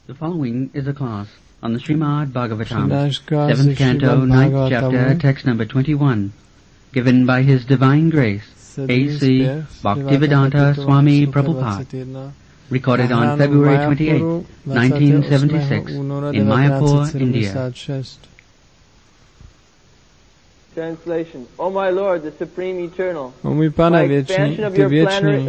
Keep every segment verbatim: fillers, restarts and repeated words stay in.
The following is a class on the Srimad Bhagavatam, Přednáška ze seventh canto, Srimad ninth Bhagavatamu, chapter, text number twenty-one, given by His Divine Grace, A C Bhaktivedanta Swami Prabhupada, recorded on February twenty-eighth, nineteen seventy-six, in Mayapur, India. Translation. O my Lord, the Supreme Eternal, O můj Pane věčný, ty věčný,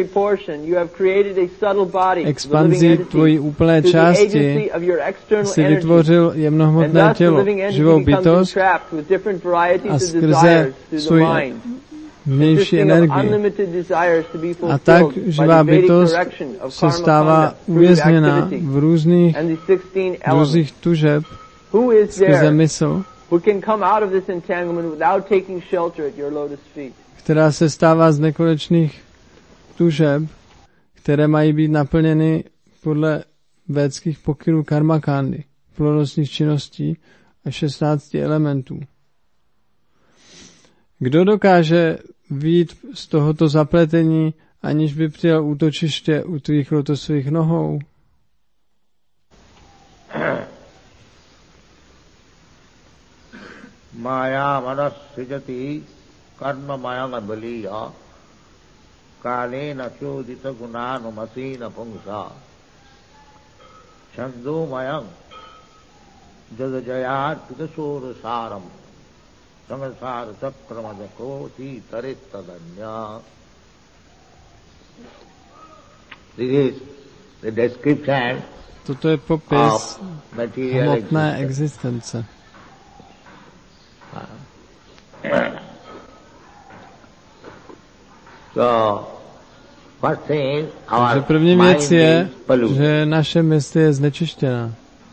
expanzi tvojí úplné části si vytvořil jemnohmotné tělo, živou bytost a skrze svůj vnější energii. A tak živá bytost se stává uvězněna v různých druzích tužeb skrze mysl, who can come out of this entanglement without taking shelter at your lotus feet. Která se stává z nekonečných tužeb, které mají být naplněny podle védských pokynů karmakandy, plodnostních činností a šestnácti elementů. Kdo dokáže vyjít z tohoto zapletení, aniž by přijal útočiště u tvých lotosových nohou? Maya manas srijati karma mayang abaliya kalena chodita gunanumasina pungsa chando mayang jadajayat pitasura saram sangasara chakramadakoti tarittadanya. This is the description. Toto je popis hmotné existence. Takže první věc je, že naše mysl je znečištěná.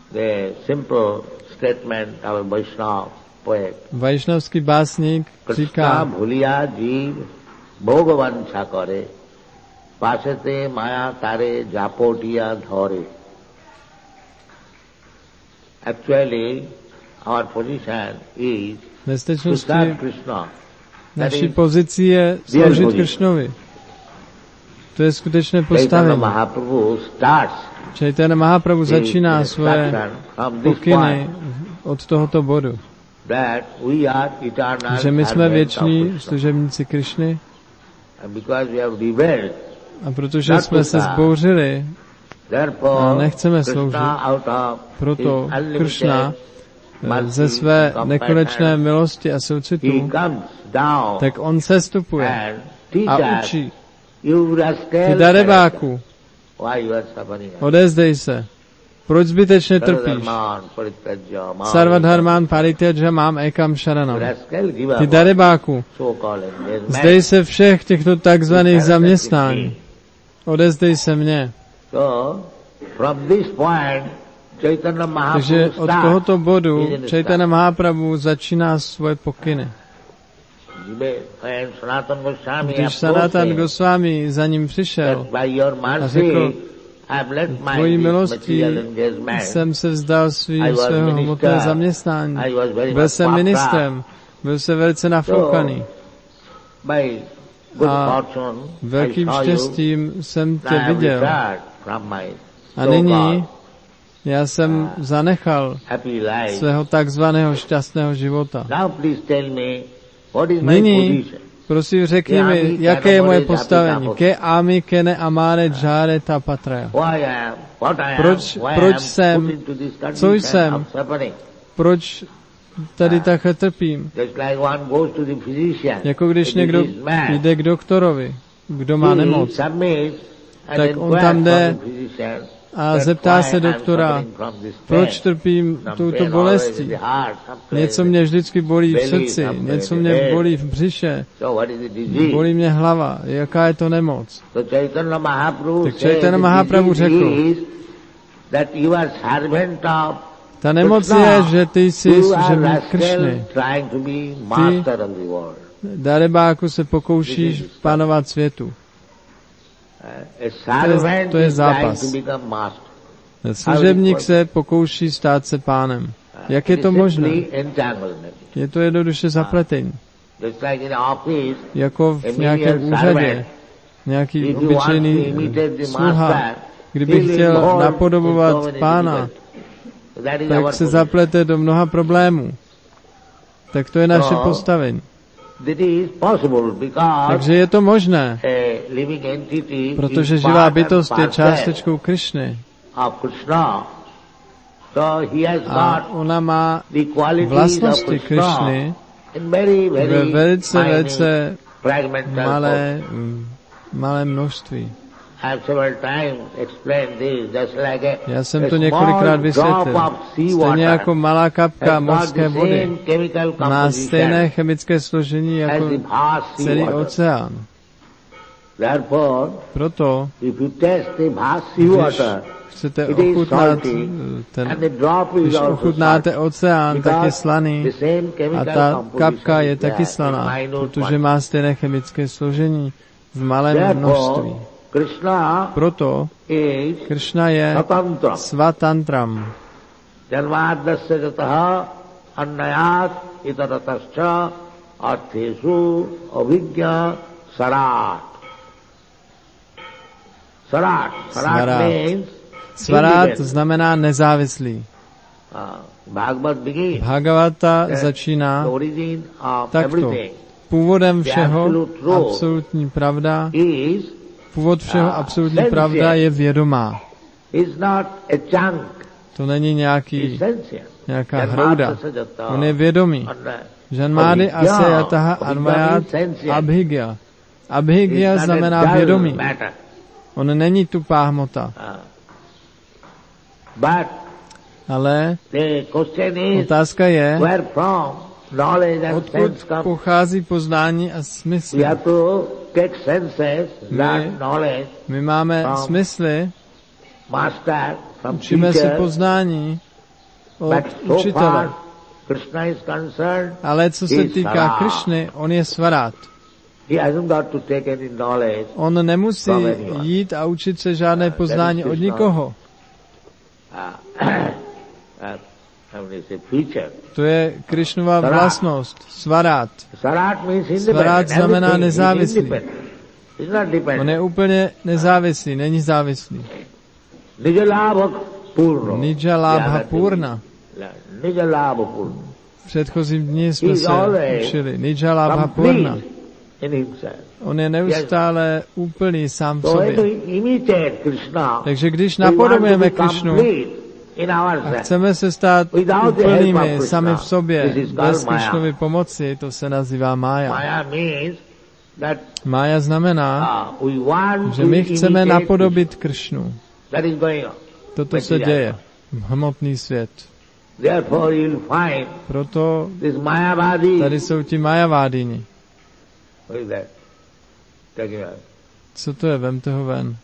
Vajšnavský básník říká, Actually, our position is ve skutečnosti naší pozicí je sloužit Kršnovi. To je skutečné postavení. Chaitanya Mahaprabhu začíná svoje pokyny od tohoto bodu. Že my jsme věční služebníci Krišny a protože jsme se zbouřili a nechceme sloužit, proto Kršna ze své nekonečné milosti a soucitu, tak on sestupuje a učí. Ty darebáku, odezdej se. Proč zbytečně trpíš? Sarvadharman parityaja mám ekam sharanam. Ty darebáku, zdej se všech těchto takzvaných zaměstnání. Odezdej se mně. Takže od tohoto bodu Chaitanya Mahaprabhu začíná svoje pokyny. Když Sanatan Goswami za ním přišel a řekl, tvojí milostí jsem se vzdal svý, svého hmotného zaměstnání. Byl jsem ministrem, byl jsem velice nafoukaný. A velkým štěstím jsem tě viděl. A nyní já jsem zanechal svého takzvaného šťastného života. Nyní, prosím, řekni mi, jaké je moje postavení. Ke ami kene amare džáre tapatraya. Proč, proč jsem, co jsem, proč tady takhle trpím? Jako když někdo jde k doktorovi, kdo má nemoc, tak on tam jde a zeptá se doktora, proč trpím touto bolestí. Něco mě vždycky bolí v srdci, něco mě bolí v břiše, bolí mě hlava. Jaká je to nemoc? Tak Chaitanya Mahaprabhu řekl, ta nemoc je, že ty jsi služebník Kršny. Ty, darebáku, se pokoušíš panovat světu. To je, to je zápas. Služebník se pokouší stát se pánem. Jak je to možné? Je to jednoduše zapletení. Jako v nějakém úřadě. Nějaký obyčejný sluha kdyby chtěl napodobovat Pána, tak se zaplete do mnoha problémů. Tak to je naše postavení. Takže je to možné, protože živá bytost je částečkou Krišny. A ona má vlastnosti Krišny ve velice, velice malé, malé množství. Já jsem to několikrát vysvětlil. Stejně jako malá kapka mořské vody má stejné chemické složení jako celý oceán. Proto, když chcete ochutnat ten, když ochutnáte oceán, tak je slaný a ta kapka je taky slaná, protože má stejné chemické složení v malém množství. Proto Kršna je svatantram. Svarát. Svarát znamená nezávislý. Bhagavata začíná takto. Původem všeho absolutní pravda, původ všeho absolutní pravda je vědomá. To není nějaký, nějaká hrouda. On je vědomý. Janmády asayataha anvayat abhigya. Abhigya znamená vědomí. On není tupá hmota. Ale otázka je, odkud pochází poznání a smysl. My, my máme smysly, učíme se poznání od učitele. Ale co se týká Krišny, on je svarát. On nemusí jít a učit se žádné poznání od nikoho. To je Krišnova vlastnost, svarát. Svarát znamená nezávislý. On je úplně nezávislý, není závislý. Nidža lábha purna. V předchozím dní jsme se učili. Nidža lábha purna. On je neustále úplný sám v sobě. Takže když napodobujeme Krišnu a chceme se stát úplnými sami v sobě, bez Krišnovy pomoci, to se nazývá mája. Mája znamená, že my chceme napodobit Krišnu. Toto se děje. Hmotný svět. Proto tady jsou ti Majavádini. Co to je? Vemte ho ven.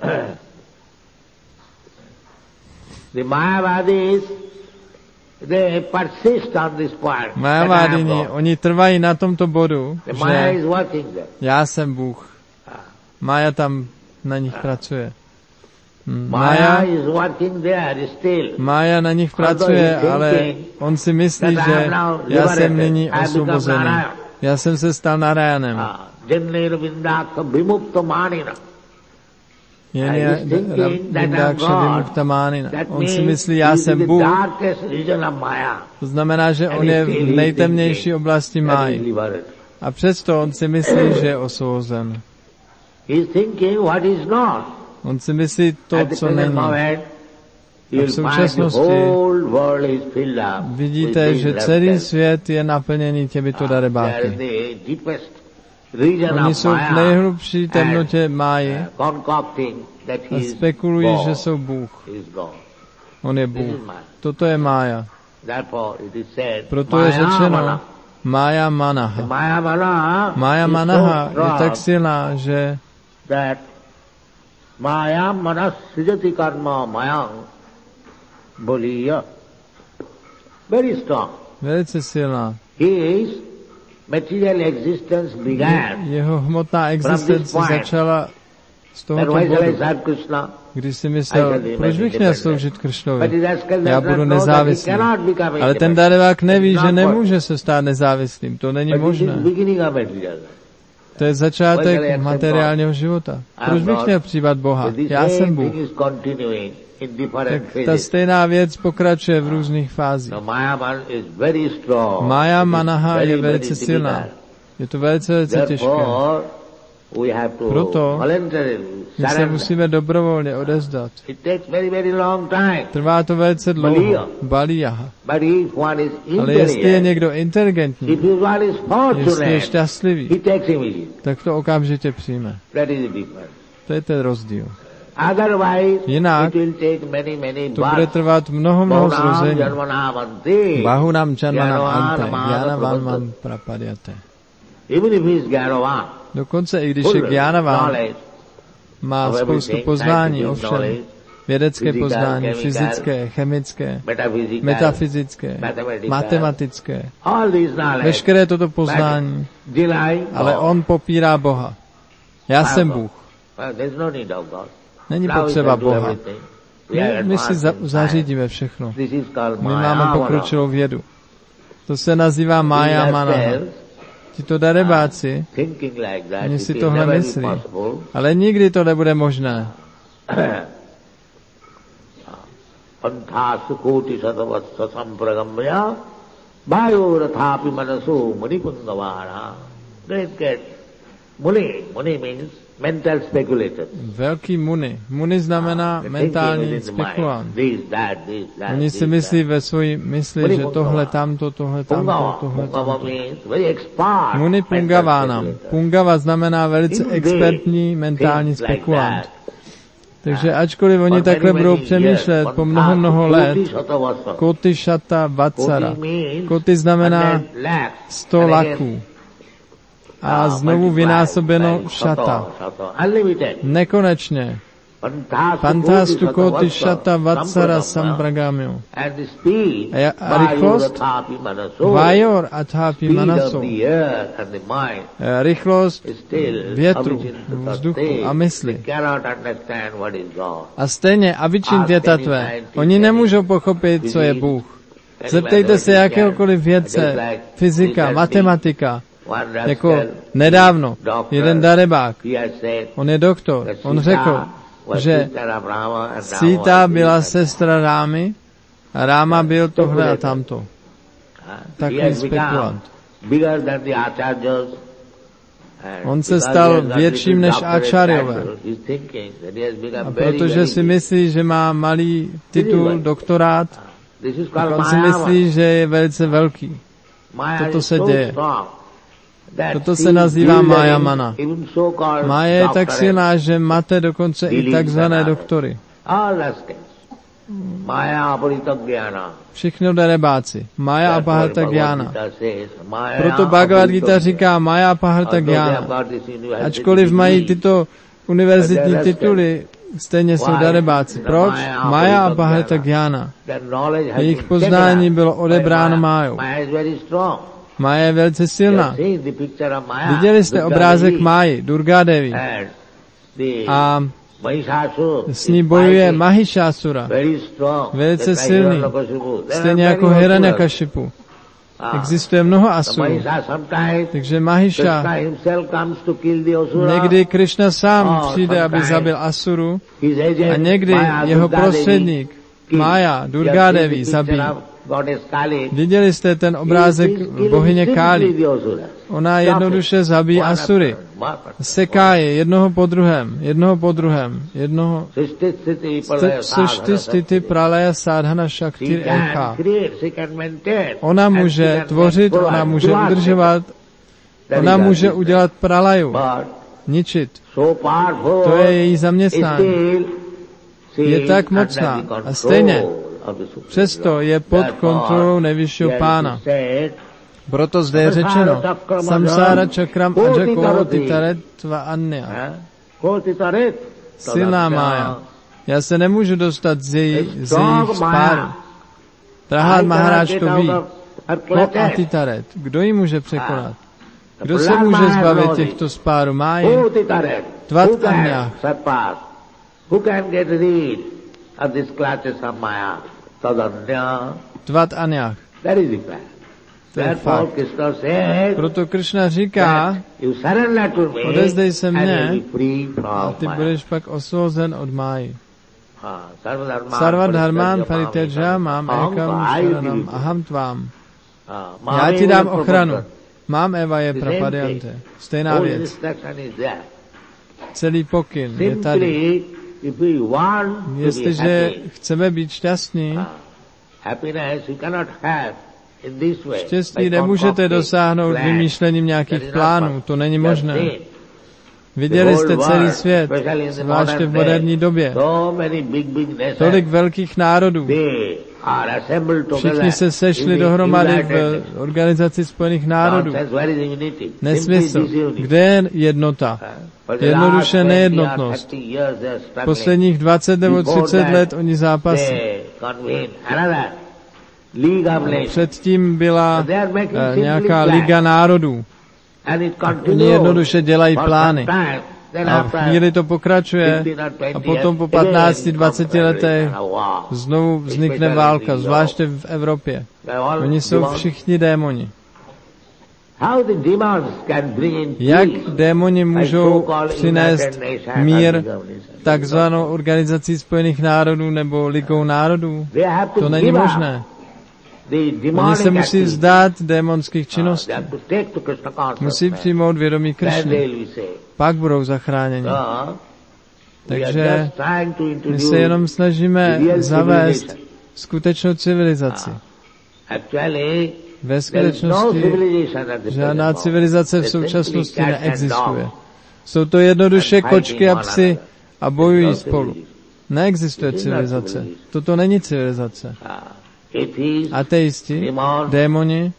The Mayavadis, they persist on this point. Mayavadini, oni trvají na tomto bodu, že já jsem Bůh. Maya tam na nich pracuje. Maya, Maya na nich pracuje, ale on si myslí, že já jsem nyní osvobozený. Já jsem se stal Narayanem. On si myslí, já jsem Bůh. To znamená, že on je v nejtemnější oblasti máji. A přesto on si myslí, že je osvobozen. On si myslí to, co není. A v současnosti vidíte, že celý svět je naplněný těmito darebáky. Oni jsou v nejhlubší temnotě máji a spekulují, že jsou Bůh. On je Bůh. Toto je mája. Proto je řečeno mája manaha. Mája manaha je tak silná, že mája manas srijati karma mayang boliya. Very strong. Velice silná. His material existence began. Jeho hmotná existence začala z tohoto bodu, když si myslel, proč bych měl sloužit Krišnovi? Já budu nezávislý. Ale ten darebák neví, že nemůže se stát nezávislým. To není možné. To je začátek materiálního života. Proč bych měl přijímat Boha? Já jsem Bůh. Tak ta stejná věc pokračuje v různých fázích. Maya Manaha je velice silná. Je to velice, velice těžké. Proto my se musíme dobrovolně odevzdat. Trvá to velice dlouho. Baliyaha. Ale jestli je někdo inteligentní, jestli je šťastlivý, tak to okamžitě přijme. To je ten rozdíl. Jinak to bude trvat mnoho, mnoho zrození. Bahunam Janmanam Ante, Jnanavan Mam Prapadyate. Dokonce i když je Gyanavan, má spoustu poznání, ovšem vědecké poznání, fyzické, chemické, metafyzické, matematické, veškeré toto poznání, ale on popírá Boha. Já jsem Bůh. Není potřeba Boha. My, my si za, zařídíme všechno. My máme pokročilou vědu. To se nazývá Maya Manaha. Tito darebáci, oni si tohle myslí, ale nikdy to nebude možné. Velký muni. Muni znamená mentální spekulant. Oni si myslí ve svojí mysli, že tohle tamto, tohle tamto, tohle tamto. Muni Pungavanam. Pungava znamená velice expertní mentální spekulant. Takže ačkoliv oni takhle budou přemýšlet po mnoho, mnoho let, Koti Shata Vatsara. Koti znamená sto laků. A znovu vynásobeno šata. Nekonečně. Pantastu koti šata vatsara sampragamyo. A rychlost? Vajor athapi manaso. Rychlost větru, vzduchu a mysli. A stejně avičintyatve. Oni nemůžou pochopit, co je Bůh. Zeptejte se jakéhokoliv vědce, fyzika, matematika. Jako nedávno, jeden darebák, on je doktor, on řekl, že Sita byla sestra Rámy a Ráma byl tohle a tamto. Takový spekulant. On se stal větším než Acharyové. A protože si myslí, že má malý titul, doktorát, tak on si myslí, že je velice velký. Toto se děje. Toto se nazývá Maya Mana. Maya je tak silná, že máte dokonce i takzvané doktory. Všichni darebáci. Maya Apahrta Gyana. Proto Bhagavad Gita říká Maya Apahrta Gyana. Ačkoliv mají tyto univerzitní tituly, stejně jsou darebáci. Proč? Maya Apahrta Gyana. Jejich poznání bylo odebráno Májou. Mája je velice silná. Viděli jste obrázek Máji, Durga Devi. A s ní bojuje Mahishasura. Velice silný. Stejně jako Hiranyakashipu. Existuje mnoho asurů. Takže Mahisha, někdy Krishna sám přijde, aby zabil asuru, a někdy jeho prostředník Mája, Durga Devi, zabíjí. Viděli jste ten obrázek bohyně Káli. Ona jednoduše zabíjí asury. Seká je jednoho po druhém, jednoho po druhém, jednoho sršti stiti pralaya sadhana shaktir ekha. Ona může tvořit, ona může udržovat, ona může udělat pralaju, ničit. To je její zaměstnání. Je tak mocná a stejně přesto je pod kontrolou nejvyššího pána. Proto zde je řečeno samsára čakram aja titaret tva anya. Silná Mája. Já se nemůžu dostat z, její, z jejich spáru. Prahlad Maharáž to ví. Ko atitaret. Kdo ji může překonat? Kdo se může zbavit těchto spárů Máji? Tvat anya. Tvat anyach. To je fakt. Proto Krishna říká, odezdej se mně a ty budeš pak osvobozen od máji. Sarva dharman parityaja mám ekam sharanam aham tvam. Já ti dám ochranu. Mám Eva je prapadyante. Stejná věc. Celý pokyn je tady. Jestliže chceme být šťastní, štěstí nemůžete dosáhnout vymýšlením nějakých plánů. To není možné. Viděli jste celý svět, zvláště v moderní době. Tolik velkých národů. Všichni se sešli dohromady v Organizaci spojených národů. Nesmysl. Kde je jednota? Jednoduše nejednotnost. Posledních dvacet nebo třicet let oni zápasí. Předtím byla eh, nějaká liga národů. Oni jednoduše dělají plány. A v chvíli to pokračuje a potom po patnácti dvaceti letech znovu vznikne válka, zvláště v Evropě. Oni jsou všichni démoni. Jak démoni můžou přinést mír takzvanou Organizací spojených národů nebo Ligou národů? To není možné. Oni se musí vzdát démonských činností. Musí přijmout vědomí Krišny. Pak budou zachráněni. Takže my se jenom snažíme zavést skutečnou civilizaci. Ve skutečnosti žádná civilizace v současnosti neexistuje. Jsou to jednoduše kočky a psy a bojují spolu. Neexistuje civilizace. Toto není civilizace. Ateisti, démoni,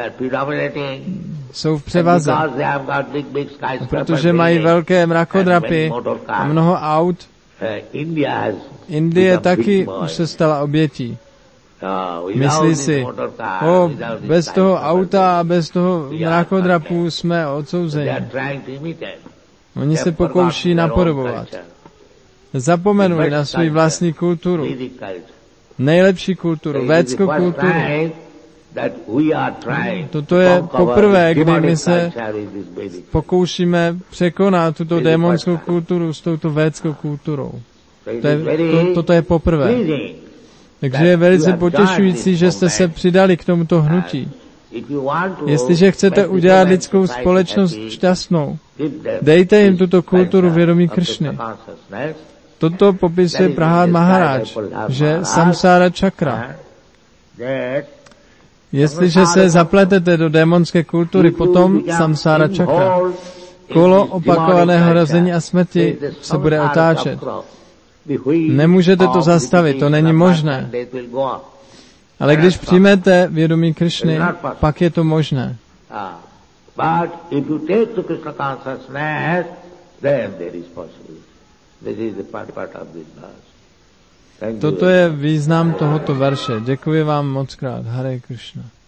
jsou v převaze, protože mají velké mrakodrapy a mnoho aut. Indie taky už se stala obětí. Myslí si, o, bez toho auta a bez toho mrakodrapu jsme odsouzeni. Oni se pokouší napodobovat. Zapomenují na svou vlastní kulturu. Nejlepší kulturu, védskou kulturu. Toto je poprvé, kdy my se pokoušíme překonat tuto démonskou kulturu s touto védskou kulturou. To je, to, toto je poprvé. Takže je velice potěšující, že jste se přidali k tomuto hnutí. Jestliže chcete udělat lidskou společnost šťastnou, dejte jim tuto kulturu vědomí Krišny. Toto popisuje Prahlad Maharaj, že samsára čakra. Jestliže se zapletete do démonské kultury, potom samsára čakra. Kolo opakovaného rození a smrti se bude otáčet. Nemůžete to zastavit, to není možné. Ale když přijmete vědomí Krišny, pak je to možné. Toto je význam tohoto verše. Děkuji vám moc krát. Hare Krishna.